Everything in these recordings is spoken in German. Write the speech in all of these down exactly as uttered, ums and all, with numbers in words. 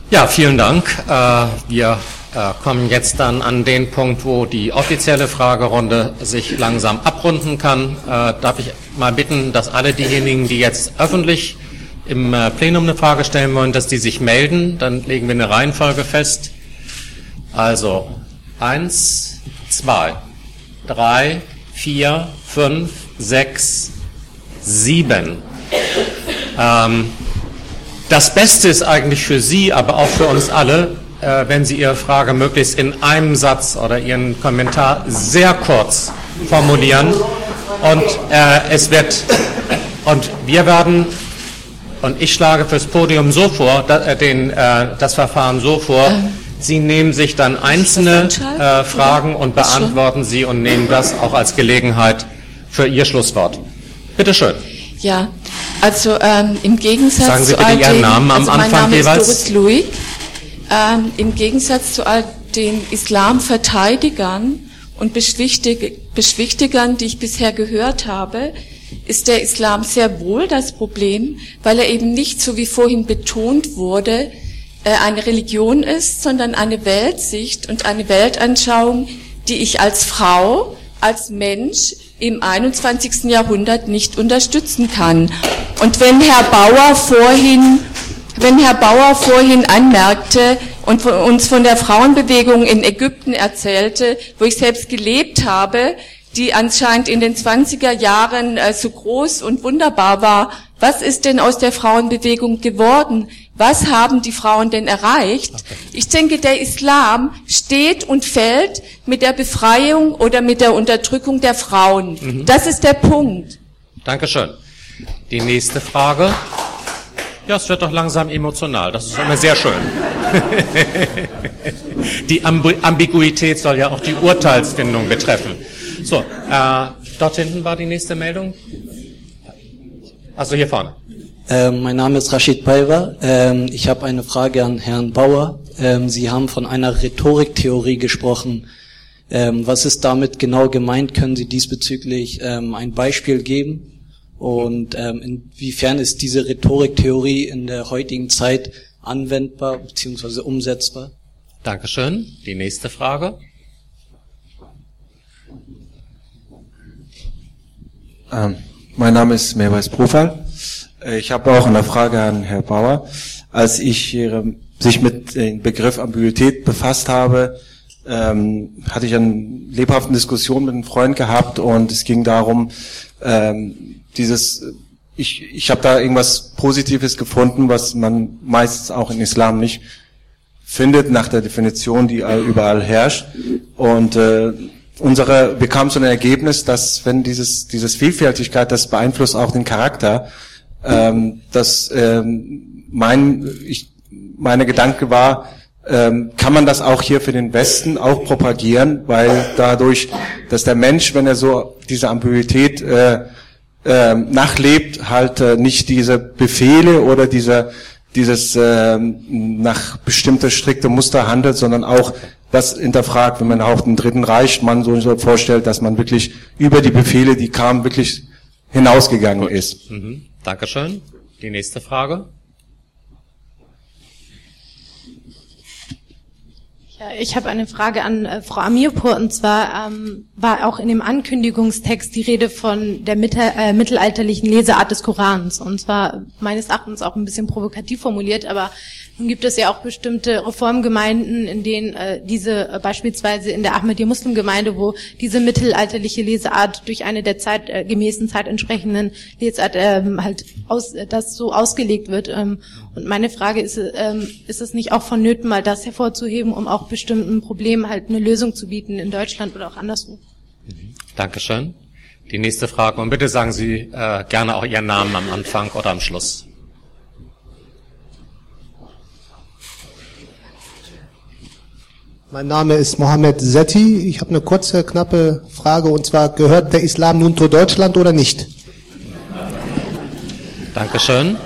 Ja, vielen Dank. Äh, wir äh, kommen jetzt dann an den Punkt, wo die offizielle Fragerunde sich langsam abrunden kann. Äh, darf ich mal bitten, dass alle diejenigen, die jetzt öffentlich im äh, Plenum eine Frage stellen wollen, dass die sich melden. Dann legen wir eine Reihenfolge fest. Also eins, zwei, drei, vier, fünf, sechs, sieben. Ähm, Das Beste ist eigentlich für Sie, aber auch für uns alle, äh, wenn Sie Ihre Frage möglichst in einem Satz oder Ihren Kommentar sehr kurz formulieren. Und äh, es wird, und wir werden, und ich schlage fürs Podium so vor, da, äh, den, äh, das Verfahren so vor, Sie nehmen sich dann einzelne äh, Fragen und beantworten sie und nehmen das auch als Gelegenheit für Ihr Schlusswort. Bitte schön. Ja, also ähm, im Gegensatz Sagen Sie zu bitte all Ihren den, Namen am also mein Anfang Name jeweils. ist Doris Louis. Ähm, Im Gegensatz zu all den Islamverteidigern und Beschwichtig- Beschwichtigern, die ich bisher gehört habe, ist der Islam sehr wohl das Problem, weil er eben nicht, so wie vorhin betont wurde, äh, eine Religion ist, sondern eine Weltsicht und eine Weltanschauung, die ich als Frau, als Mensch im einundzwanzigsten Jahrhundert nicht unterstützen kann. Und wenn Herr Bauer vorhin, wenn Herr Bauer vorhin anmerkte und von uns von der Frauenbewegung in Ägypten erzählte, wo ich selbst gelebt habe, die anscheinend in den zwanziger Jahren äh, so groß und wunderbar war, was ist denn aus der Frauenbewegung geworden? Was haben die Frauen denn erreicht? Ich denke, der Islam steht und fällt mit der Befreiung oder mit der Unterdrückung der Frauen. Mhm. Das ist der Punkt. Dankeschön. Die nächste Frage. Ja, es wird doch langsam emotional. Das ist immer sehr schön. Die Amb- Ambiguität soll ja auch die Urteilsfindung betreffen. So, äh, dort hinten war die nächste Meldung. Also hier vorne. Ähm, mein Name ist Rashid Paiva. Ähm, ich habe eine Frage an Herrn Bauer. Ähm, Sie haben von einer Rhetoriktheorie gesprochen. Ähm, was ist damit genau gemeint? Können Sie diesbezüglich ähm, ein Beispiel geben? Und ähm, inwiefern ist diese Rhetoriktheorie in der heutigen Zeit anwendbar bzw. umsetzbar? Dankeschön. Die nächste Frage. Ähm, mein Name ist Merweis Profal. Ich habe auch eine Frage an Herrn Bauer. Als ich äh, sich mit dem Begriff Ambiguität befasst habe, ähm, hatte ich eine lebhafte Diskussion mit einem Freund gehabt und es ging darum, ähm, dieses, ich, ich habe da irgendwas Positives gefunden, was man meistens auch im Islam nicht findet, nach der Definition, die überall herrscht. Und äh, unsere, wir kamen zu einem Ergebnis, dass wenn dieses, dieses Vielfältigkeit, das beeinflusst auch den Charakter, ähm, dass ähm, mein, ich, meine Gedanke war, ähm, kann man das auch hier für den Westen auch propagieren, weil dadurch, dass der Mensch, wenn er so diese Ambiguität äh, äh, nachlebt, halt äh, nicht diese Befehle oder diese dieses äh, nach bestimmte strikte Muster handelt, sondern auch das hinterfragt, wenn man auch den Dritten Reich man so, so vorstellt, dass man wirklich über die Befehle, die kamen, wirklich hinausgegangen Gut. ist. Mhm. Dankeschön. Die nächste Frage. Ja, ich habe eine Frage an äh, Frau Amirpour, und zwar ähm, war auch in dem Ankündigungstext die Rede von der Mitte, äh, mittelalterlichen Leseart des Korans, und zwar meines Erachtens auch ein bisschen provokativ formuliert, aber nun gibt es ja auch bestimmte Reformgemeinden, in denen äh, diese, äh, beispielsweise in der Ahmadiyya-Muslim-Gemeinde, wo diese mittelalterliche Leseart durch eine der Zeit, äh, gemäßen Zeit entsprechenden Lesart ähm, halt aus, äh, das so ausgelegt wird. Ähm, und meine Frage ist, ähm, ist es nicht auch vonnöten, mal das hervorzuheben, um auch bestimmten Problemen halt eine Lösung zu bieten in Deutschland oder auch anderswo? Mhm. Dankeschön. Die nächste Frage. Und bitte sagen Sie äh, gerne auch Ihren Namen am Anfang oder am Schluss. Mein Name ist Mohammed Setti. Ich habe eine kurze, knappe Frage, und zwar, gehört der Islam nun zu Deutschland oder nicht? Dankeschön.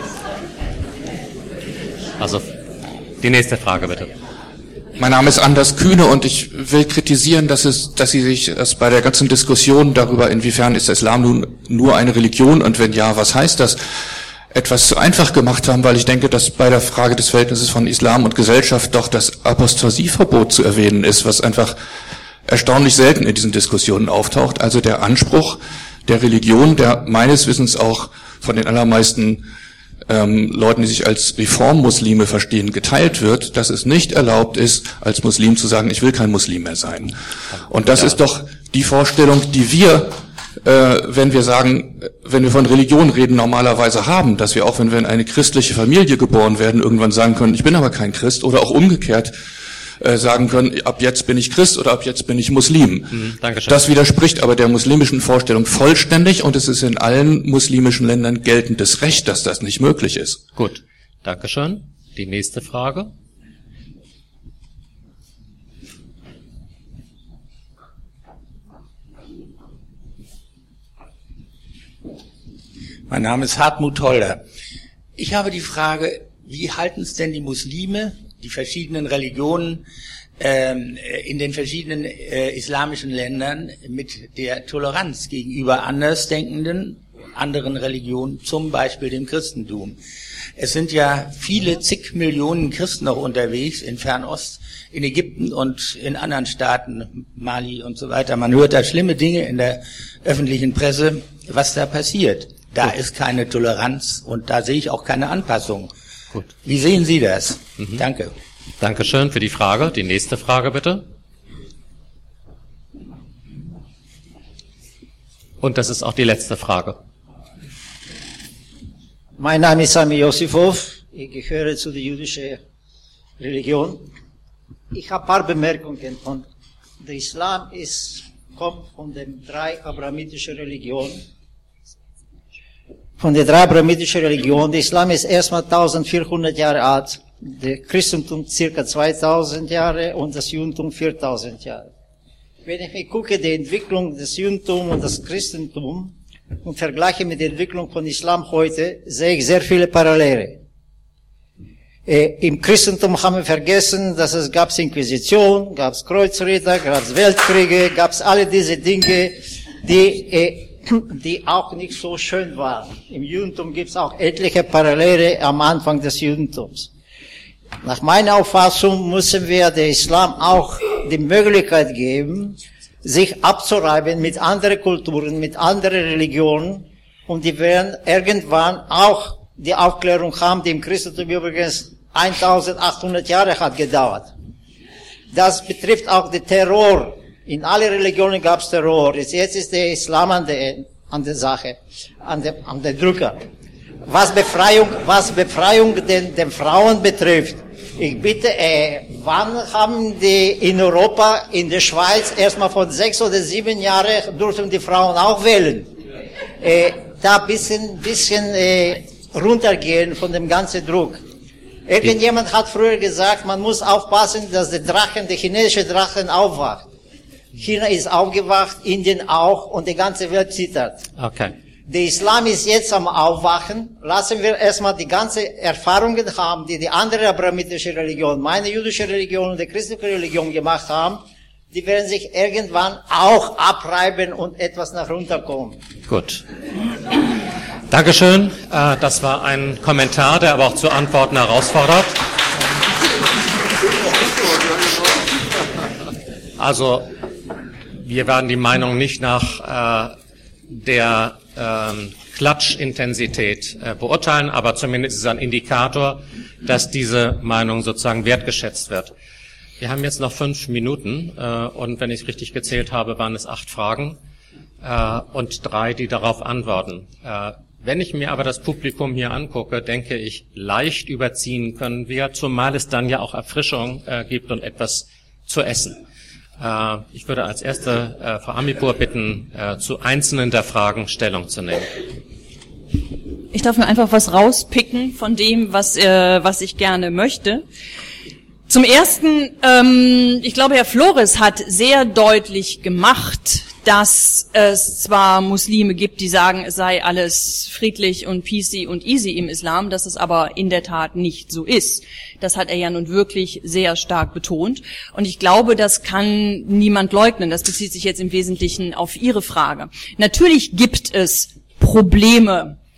Also, die nächste Frage bitte. Mein Name ist Anders Kühne und ich will kritisieren, dass es, dass Sie sich dass bei der ganzen Diskussion darüber, inwiefern ist der Islam nun nur eine Religion und wenn ja, was heißt das, etwas zu einfach gemacht haben, weil ich denke, dass bei der Frage des Verhältnisses von Islam und Gesellschaft doch das Apostasieverbot zu erwähnen ist, was einfach erstaunlich selten in diesen Diskussionen auftaucht. Also der Anspruch der Religion, der meines Wissens auch von den allermeisten ähm, Leuten, die sich als Reformmuslime verstehen, geteilt wird, dass es nicht erlaubt ist, als Muslim zu sagen, ich will kein Muslim mehr sein. Und das ist doch die Vorstellung, die wir, äh, wenn wir sagen, wenn wir von Religion reden, normalerweise haben, dass wir auch, wenn wir in eine christliche Familie geboren werden, irgendwann sagen können, ich bin aber kein Christ, oder auch umgekehrt äh, sagen können, ab jetzt bin ich Christ oder ab jetzt bin ich Muslim. Mhm, Dankeschön. Das widerspricht aber der muslimischen Vorstellung vollständig, und es ist in allen muslimischen Ländern geltendes Recht, dass das nicht möglich ist. Gut, Dankeschön. Die nächste Frage. Mein Name ist Hartmut Holder. Ich habe die Frage, wie halten es denn die Muslime, die verschiedenen Religionen ähm, in den verschiedenen äh, islamischen Ländern mit der Toleranz gegenüber Andersdenkenden, anderen Religionen, zum Beispiel dem Christentum? Es sind ja viele zig Millionen Christen noch unterwegs in Fernost, in Ägypten und in anderen Staaten, Mali und so weiter. Man hört da schlimme Dinge in der öffentlichen Presse, was da passiert. Da Gut. ist keine Toleranz und da sehe ich auch keine Anpassung. Gut. Wie sehen Sie das? Mhm. Danke. Dankeschön für die Frage. Die nächste Frage bitte. Und das ist auch die letzte Frage. Mein Name ist Sami Yosifov. Ich gehöre zu der jüdischen Religion. Ich habe ein paar Bemerkungen. Von der Islam ist, kommt von den drei abrahamitischen Religionen. Von der drei abrahamitischen Religionen. Der Islam ist erstmal eintausendvierhundert Jahre alt. Der Christentum circa zweitausend Jahre und das Judentum viertausend Jahre. Wenn ich mir gucke, die Entwicklung des Judentums und des Christentums und vergleiche mit der Entwicklung von Islam heute, sehe ich sehr viele Parallele. Äh, Im Christentum haben wir vergessen, dass es gab Inquisition, gab es Kreuzritter, gab es Weltkriege, gab es alle diese Dinge, die, äh, die auch nicht so schön waren. Im Judentum gibt es auch etliche Parallele am Anfang des Judentums. Nach meiner Auffassung müssen wir der Islam auch die Möglichkeit geben, sich abzureiben mit anderen Kulturen, mit anderen Religionen, und die werden irgendwann auch die Aufklärung haben, die im Christentum übrigens eintausendachthundert Jahre hat gedauert. Das betrifft auch den Terror. In allen Religionen gab es Terror. Jetzt ist der Islam an der, an der Sache, an der, an der Drücker. Was Befreiung, was Befreiung den, den Frauen betrifft, ich bitte, äh, wann haben die in Europa, in der Schweiz, erstmal von sechs oder sieben Jahren durften die Frauen auch wählen. Äh, da bisschen, bisschen äh, runtergehen von dem ganzen Druck. Irgendjemand hat früher gesagt, man muss aufpassen, dass der Drachen, der chinesische Drachen aufwacht. China ist aufgewacht, Indien auch, und die ganze Welt zittert. Okay. Der Islam ist jetzt am Aufwachen. Lassen wir erstmal die ganze Erfahrungen haben, die die andere abrahamitische Religion, meine jüdische Religion und die christliche Religion gemacht haben. Die werden sich irgendwann auch abreiben und etwas nach runterkommen. Gut. Dankeschön. Das war ein Kommentar, der aber auch zu Antworten herausfordert. Also, wir werden die Meinung nicht nach äh, der ähm, Klatschintensität äh, beurteilen, aber zumindest ist es ein Indikator, dass diese Meinung sozusagen wertgeschätzt wird. Wir haben jetzt noch fünf Minuten äh, und wenn ich richtig gezählt habe, waren es acht Fragen äh, und drei, die darauf antworten. Äh, wenn ich mir aber das Publikum hier angucke, denke ich, leicht überziehen können wir, zumal es dann ja auch Erfrischung äh, gibt und etwas zu essen. Ich würde als erste äh, Frau Amipur bitten, äh, zu einzelnen der Fragen Stellung zu nehmen. Ich darf mir einfach was rauspicken von dem, was, äh, was ich gerne möchte. Zum Ersten, ähm, ich glaube, Herr Flores hat sehr deutlich gemacht, dass es zwar Muslime gibt, die sagen, es sei alles friedlich und peacey und easy im Islam, dass es aber in der Tat nicht so ist. Das hat er ja nun wirklich sehr stark betont. Und ich glaube, das kann niemand leugnen. Das bezieht sich jetzt im Wesentlichen auf Ihre Frage. Natürlich gibt es Probleme.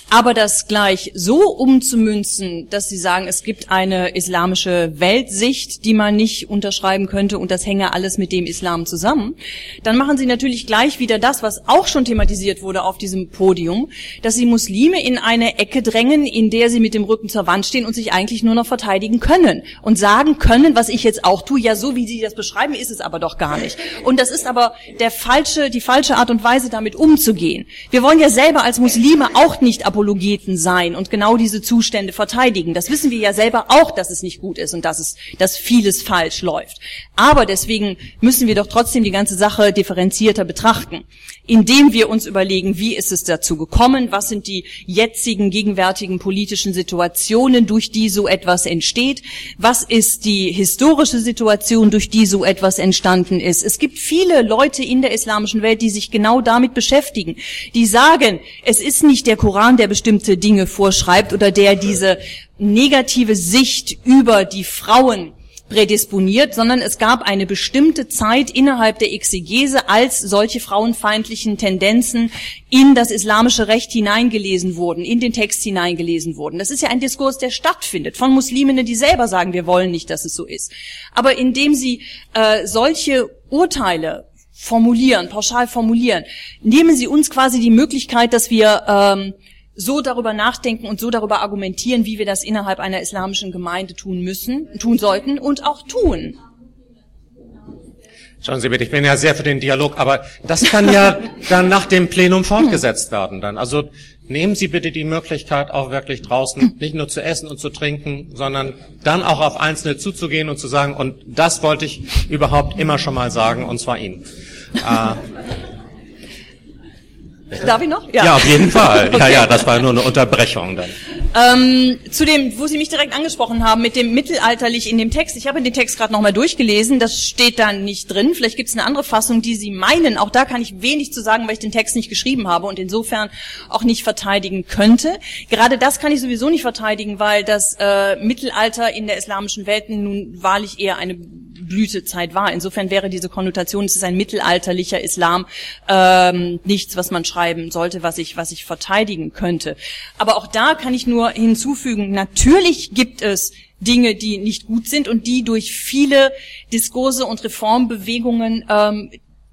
Aber das gleich so umzumünzen, dass Sie sagen, es gibt eine islamische Weltsicht, die man nicht unterschreiben könnte und das hänge alles mit dem Islam zusammen, dann machen Sie natürlich gleich wieder das, was auch schon thematisiert wurde auf diesem Podium, dass Sie Muslime in eine Ecke drängen, in der sie mit dem Rücken zur Wand stehen und sich eigentlich nur noch verteidigen können und sagen können, was ich jetzt auch tue, ja, so wie Sie das beschreiben, ist es aber doch gar nicht. Und das ist aber der falsche, die falsche Art und Weise, damit umzugehen. Wir wollen ja selber als Muslime auch nicht Apologeten sein und genau diese Zustände verteidigen. Das wissen wir ja selber auch, dass es nicht gut ist und dass es, dass vieles falsch läuft. Aber deswegen müssen wir doch trotzdem die ganze Sache differenzierter betrachten, indem wir uns überlegen, wie ist es dazu gekommen, was sind die jetzigen, gegenwärtigen politischen Situationen, durch die so etwas entsteht, was ist die historische Situation, durch die so etwas entstanden ist. Es gibt viele Leute in der islamischen Welt, die sich genau damit beschäftigen, die sagen, es ist nicht der Koran, der bestimmte Dinge vorschreibt oder der diese negative Sicht über die Frauen prädisponiert, sondern es gab eine bestimmte Zeit innerhalb der Exegese, als solche frauenfeindlichen Tendenzen in das islamische Recht hineingelesen wurden, in den Text hineingelesen wurden. Das ist ja ein Diskurs, der stattfindet, von Musliminnen, die selber sagen, wir wollen nicht, dass es so ist. Aber indem sie äh, solche Urteile formulieren, pauschal formulieren, nehmen sie uns quasi die Möglichkeit, dass wir ähm, so darüber nachdenken und so darüber argumentieren, wie wir das innerhalb einer islamischen Gemeinde tun müssen, tun sollten und auch tun. Schauen Sie bitte, ich bin ja sehr für den Dialog, aber das kann ja dann nach dem Plenum fortgesetzt werden dann. Also nehmen Sie bitte die Möglichkeit, auch wirklich draußen nicht nur zu essen und zu trinken, sondern dann auch auf Einzelne zuzugehen und zu sagen, und das wollte ich überhaupt immer schon mal sagen, und zwar Ihnen. äh, Darf ich noch? Ja, ja, auf jeden Fall. Okay. Ja, ja, das war nur eine Unterbrechung dann. Ähm, zu dem, wo Sie mich direkt angesprochen haben, mit dem mittelalterlich in dem Text. Ich habe den Text gerade nochmal durchgelesen, das steht da nicht drin. Vielleicht gibt es eine andere Fassung, die Sie meinen. Auch da kann ich wenig zu sagen, weil ich den Text nicht geschrieben habe und insofern auch nicht verteidigen könnte. Gerade das kann ich sowieso nicht verteidigen, weil das äh, Mittelalter in der islamischen Welt nun wahrlich eher eine Blütezeit war. Insofern wäre diese Konnotation, es ist ein mittelalterlicher Islam, ähm, nichts, was man schreiben sollte, was ich, was ich verteidigen könnte. Aber auch da kann ich nur hinzufügen, natürlich gibt es Dinge, die nicht gut sind und die durch viele Diskurse und Reformbewegungen ähm,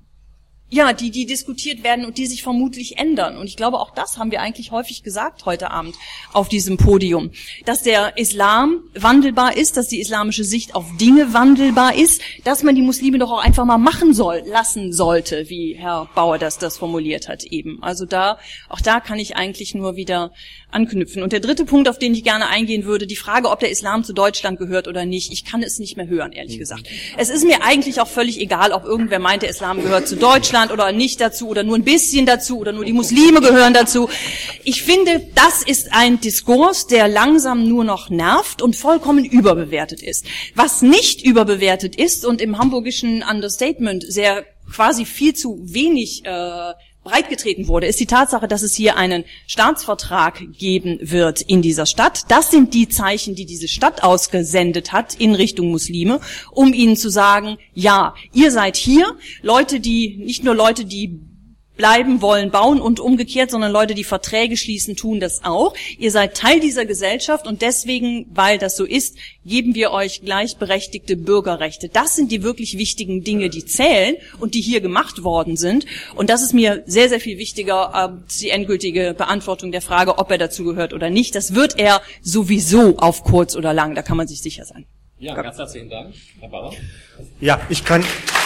ja, die, die diskutiert werden und die sich vermutlich ändern. Und ich glaube, auch das haben wir eigentlich häufig gesagt heute Abend auf diesem Podium. Dass der Islam wandelbar ist, dass die islamische Sicht auf Dinge wandelbar ist, dass man die Muslime doch auch einfach mal machen soll, lassen sollte, wie Herr Bauer das, das formuliert hat eben. Also da, auch da kann ich eigentlich nur wieder anknüpfen. Und der dritte Punkt, auf den ich gerne eingehen würde, die Frage, ob der Islam zu Deutschland gehört oder nicht, ich kann es nicht mehr hören, ehrlich gesagt. Es ist mir eigentlich auch völlig egal, ob irgendwer meint, der Islam gehört zu Deutschland oder nicht dazu oder nur ein bisschen dazu oder nur die Muslime gehören dazu. Ich finde, das ist ein Diskurs, der langsam nur noch nervt und vollkommen überbewertet ist. Was nicht überbewertet ist und im hamburgischen Understatement sehr quasi viel zu wenig äh, breitgetreten wurde, ist die Tatsache, dass es hier einen Staatsvertrag geben wird in dieser Stadt. Das sind die Zeichen, die diese Stadt ausgesendet hat in Richtung Muslime, um ihnen zu sagen, ja, ihr seid hier, Leute, die, nicht nur Leute, die bleiben wollen, bauen und umgekehrt, sondern Leute, die Verträge schließen, tun das auch. Ihr seid Teil dieser Gesellschaft und deswegen, weil das so ist, geben wir euch gleichberechtigte Bürgerrechte. Das sind die wirklich wichtigen Dinge, die zählen und die hier gemacht worden sind. Und das ist mir sehr, sehr viel wichtiger als die endgültige Beantwortung der Frage, ob er dazu gehört oder nicht. Das wird er sowieso auf kurz oder lang, da kann man sich sicher sein. Ja, ganz herzlichen Dank, Herr Bauer. Ja, ich kann...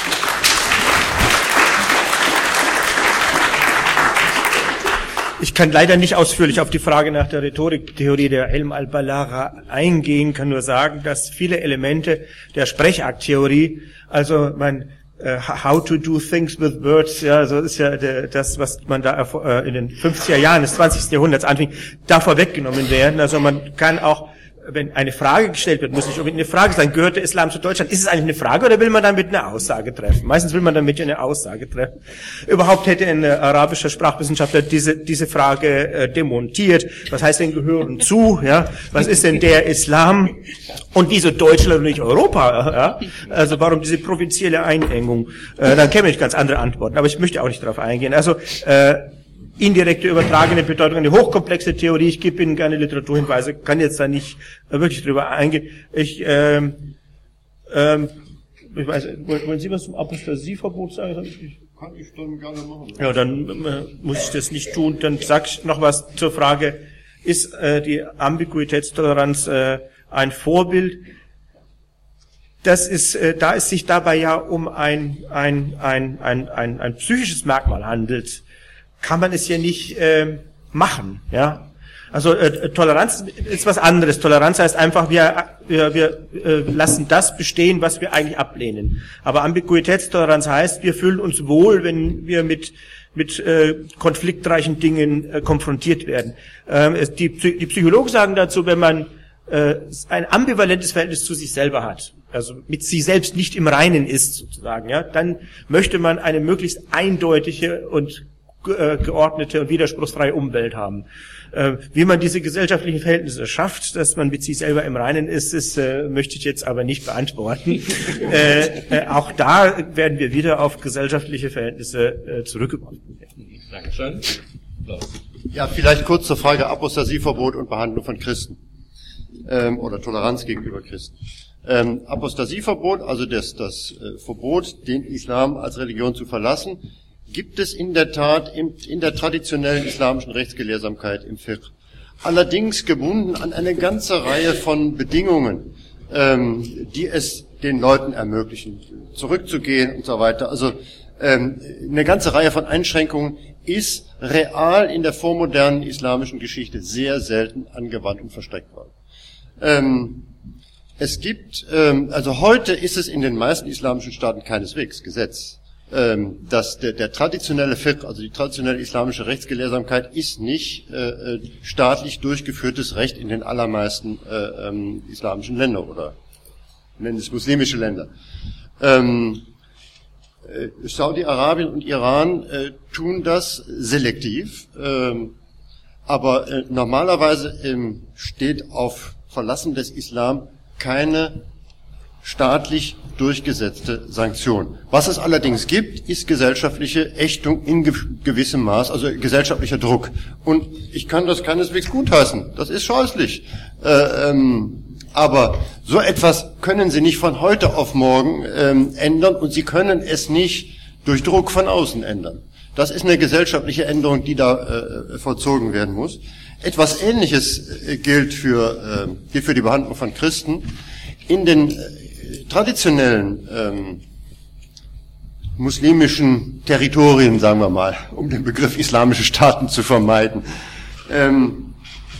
Ich kann leider nicht ausführlich auf die Frage nach der Rhetoriktheorie der Ilm al-Balagha eingehen, kann nur sagen, dass viele Elemente der Sprechakttheorie, also man uh, how to do things with words, ja, so ist ja der, das, was man da uh, in den fünfziger Jahren des zwanzigsten Jahrhunderts anfing, da vorweggenommen werden. Also man kann auch, wenn eine Frage gestellt wird, muss nicht unbedingt eine Frage sein, gehört der Islam zu Deutschland? Ist es eigentlich eine Frage oder will man damit eine Aussage treffen? Meistens will man damit eine Aussage treffen. Überhaupt hätte ein äh, arabischer Sprachwissenschaftler diese diese Frage äh, demontiert. Was heißt denn gehören zu? Ja, was ist denn der Islam? Und wieso Deutschland und nicht Europa? Ja? Also warum diese provinzielle Einengung? Äh, dann käme ich ganz andere Antworten. Aber ich möchte auch nicht darauf eingehen. Also äh, indirekte übertragene Bedeutung, eine hochkomplexe Theorie. Ich gebe Ihnen gerne Literaturhinweise, kann jetzt da nicht äh, wirklich drüber eingehen. Ich, ähm, ähm, ich weiß, wollen Sie was zum Apostasieverbot sagen? Ich, kann ich dann gerne machen. Ja, dann äh, muss ich das nicht tun. Dann sag ich noch was zur Frage, ist äh, die Ambiguitätstoleranz äh, ein Vorbild? Das ist, äh, da es sich dabei ja um ein, ein, ein, ein, ein, ein psychisches Merkmal handelt, kann man es ja nicht äh, machen, ja. Also äh, Toleranz ist was anderes. Toleranz heißt einfach, wir, wir, wir äh, lassen das bestehen, was wir eigentlich ablehnen. Aber Ambiguitätstoleranz heißt, wir fühlen uns wohl, wenn wir mit mit äh, konfliktreichen Dingen äh, konfrontiert werden. Ähm, es, die, die Psychologen sagen dazu, wenn man äh, ein ambivalentes Verhältnis zu sich selber hat, also mit sich selbst nicht im Reinen ist sozusagen, ja, dann möchte man eine möglichst eindeutige und äh, geordnete und widerspruchsfreie Umwelt haben. Äh, wie man diese gesellschaftlichen Verhältnisse schafft, dass man mit sich selber im Reinen ist, ist äh, möchte ich jetzt aber nicht beantworten. äh, äh, auch da werden wir wieder auf gesellschaftliche Verhältnisse äh, zurückgeworfen werden. Dankeschön. Ja, vielleicht kurz zur Frage Apostasieverbot und Behandlung von Christen ähm, oder Toleranz gegenüber Christen. Ähm, Apostasieverbot, also das, das äh, Verbot, den Islam als Religion zu verlassen, gibt es in der Tat in, in der traditionellen islamischen Rechtsgelehrsamkeit im Fiqh. Allerdings gebunden an eine ganze Reihe von Bedingungen, ähm, die es den Leuten ermöglichen, zurückzugehen und so weiter. Also ähm, eine ganze Reihe von Einschränkungen ist real in der vormodernen islamischen Geschichte sehr selten angewandt und versteckt worden. Ähm, es gibt, ähm, also heute ist es in den meisten islamischen Staaten keineswegs Gesetz. Dass der, der traditionelle Fiqh, also die traditionelle islamische Rechtsgelehrsamkeit, ist nicht äh, staatlich durchgeführtes Recht in den allermeisten äh, ähm, islamischen Ländern oder nennen es muslimische Länder. Ähm, äh, Saudi-Arabien und Iran äh, tun das selektiv, ähm, aber äh, normalerweise ähm, steht auf Verlassen des Islam keine staatlich durchgesetzte Sanktion. Was es allerdings gibt, ist gesellschaftliche Ächtung in ge- gewissem Maß, also gesellschaftlicher Druck. Und ich kann das keineswegs gutheißen. Das ist scheußlich. Äh, ähm, aber so etwas können Sie nicht von heute auf morgen ähm, ändern und Sie können es nicht durch Druck von außen ändern. Das ist eine gesellschaftliche Änderung, die da äh, vollzogen werden muss. Etwas Ähnliches äh, gilt für, äh, gilt für die Behandlung von Christen. In den äh, traditionellen ähm, muslimischen Territorien, sagen wir mal, um den Begriff islamische Staaten zu vermeiden, ähm,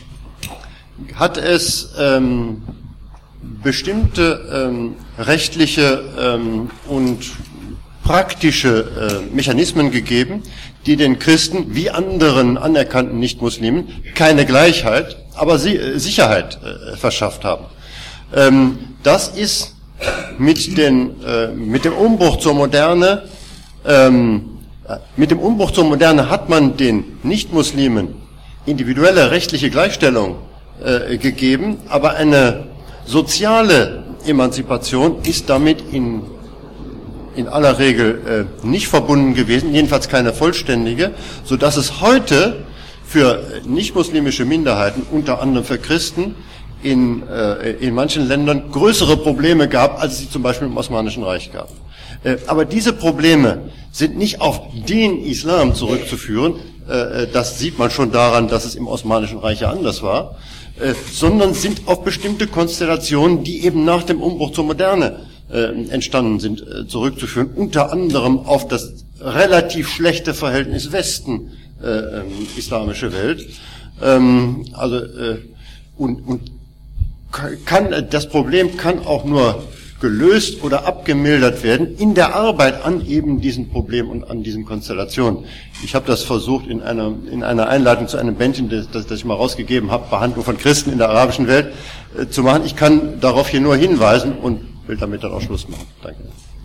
hat es ähm, bestimmte ähm, rechtliche ähm, und praktische äh, Mechanismen gegeben, die den Christen wie anderen anerkannten Nichtmuslimen keine Gleichheit, aber sie, äh, Sicherheit äh, verschafft haben. Ähm, das ist mit, den, äh, mit dem Umbruch zur Moderne, ähm, mit dem Umbruch zur Moderne hat man den Nichtmuslimen individuelle rechtliche Gleichstellung äh, gegeben, aber eine soziale Emanzipation ist damit in, in aller Regel äh, nicht verbunden gewesen, jedenfalls keine vollständige, so dass es heute für nichtmuslimische Minderheiten, unter anderem für Christen, in, äh, in manchen Ländern größere Probleme gab, als es sie zum Beispiel im Osmanischen Reich gab. Äh, aber diese Probleme sind nicht auf den Islam zurückzuführen, äh, das sieht man schon daran, dass es im Osmanischen Reich ja anders war, äh, sondern sind auf bestimmte Konstellationen, die eben nach dem Umbruch zur Moderne äh, entstanden sind, äh, zurückzuführen, unter anderem auf das relativ schlechte Verhältnis Westen, äh, islamische Welt. Ähm, also äh, und, und kann, das Problem kann auch nur gelöst oder abgemildert werden in der Arbeit an eben diesen Problemen und an diesen Konstellationen. Ich habe das versucht in einer in einer Einleitung zu einem Bändchen, das, das ich mal rausgegeben habe, Behandlung von Christen in der arabischen Welt, äh, zu machen. Ich kann darauf hier nur hinweisen und will damit dann auch Schluss machen. Danke.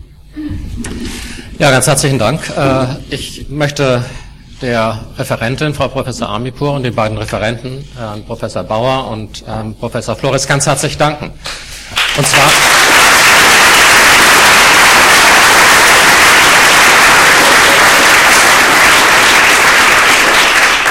Ja, ganz herzlichen Dank. Äh, ich möchte der Referentin, Frau Professor Amipur, und den beiden Referenten, Herrn Professor Bauer und Herrn Professor Flores, ganz herzlich danken. Und zwar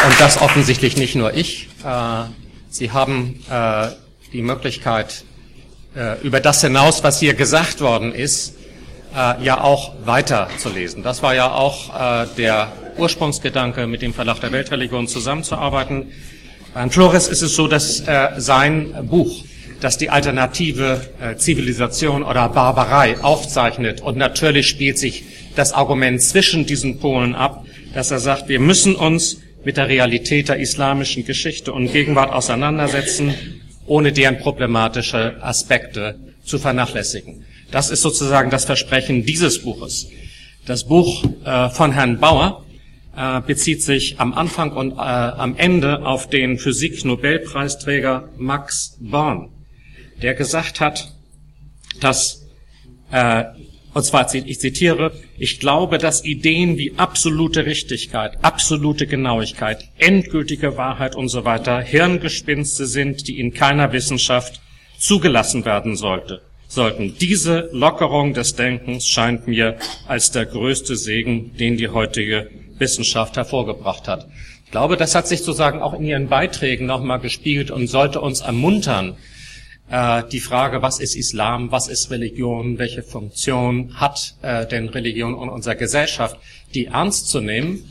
und das offensichtlich nicht nur ich. Äh, Sie haben äh, die Möglichkeit, äh, über das hinaus, was hier gesagt worden ist, äh, ja auch weiterzulesen. Das war ja auch äh, der Ursprungsgedanke, mit dem Verlag der Weltreligion zusammenzuarbeiten. Bei Herrn Flores ist es so, dass äh, sein Buch, das die alternative äh, Zivilisation oder Barbarei aufzeichnet, und natürlich spielt sich das Argument zwischen diesen Polen ab, dass er sagt, wir müssen uns mit der Realität der islamischen Geschichte und Gegenwart auseinandersetzen, ohne deren problematische Aspekte zu vernachlässigen. Das ist sozusagen das Versprechen dieses Buches. Das Buch äh, von Herrn Bauer äh, bezieht sich am Anfang und äh, am Ende auf den Physik-Nobelpreisträger Max Born, der gesagt hat, dass, äh, und zwar, ich zitiere, ich glaube, dass Ideen wie absolute Richtigkeit, absolute Genauigkeit, endgültige Wahrheit und so weiter Hirngespinste sind, die in keiner Wissenschaft zugelassen werden sollte, sollten. Diese Lockerung des Denkens scheint mir als der größte Segen, den die heutige Wissenschaft hervorgebracht hat. Ich glaube, das hat sich sozusagen auch in Ihren Beiträgen nochmal gespiegelt und sollte uns ermuntern, die Frage, was ist Islam, was ist Religion, welche Funktion hat äh, denn Religion in unserer Gesellschaft, die ernst zu nehmen,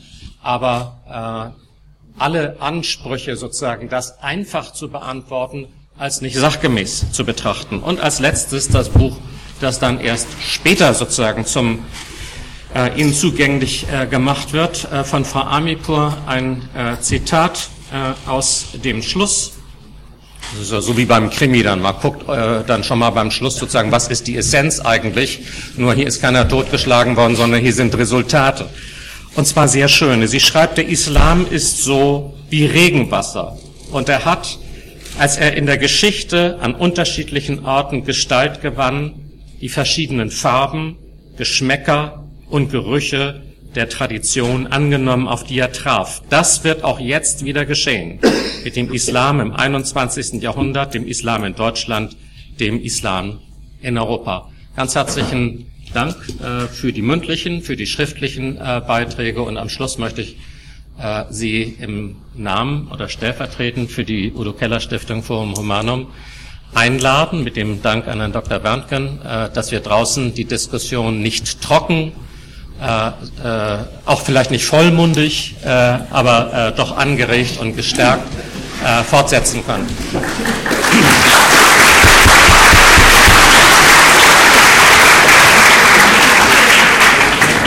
aber äh, alle Ansprüche sozusagen, das einfach zu beantworten, als nicht sachgemäß zu betrachten. Und als letztes das Buch, das dann erst später sozusagen zum äh, Ihnen zugänglich äh, gemacht wird, äh, von Frau Amirpour, ein äh, Zitat äh, aus dem Schluss. Das ist ja so wie beim Krimi dann. Man guckt äh, dann schon mal beim Schluss sozusagen, was ist die Essenz eigentlich. Nur hier ist keiner totgeschlagen worden, sondern hier sind Resultate. Und zwar sehr schöne. Sie schreibt, der Islam ist so wie Regenwasser. Und er hat, als er in der Geschichte an unterschiedlichen Orten Gestalt gewann, die verschiedenen Farben, Geschmäcker und Gerüche der Tradition angenommen, auf die er traf. Das wird auch jetzt wieder geschehen. Mit dem Islam im einundzwanzigsten Jahrhundert, dem Islam in Deutschland, dem Islam in Europa. Ganz herzlichen Dank äh, für die mündlichen, für die schriftlichen äh, Beiträge, und am Schluss möchte ich äh, Sie im Namen oder stellvertretend für die Udo Keller Stiftung Forum Humanum einladen, mit dem Dank an Herrn Doktor Berntgen, äh, dass wir draußen die Diskussion nicht trocken, Äh, äh, auch vielleicht nicht vollmundig, äh, aber äh, doch angeregt und gestärkt äh, fortsetzen können.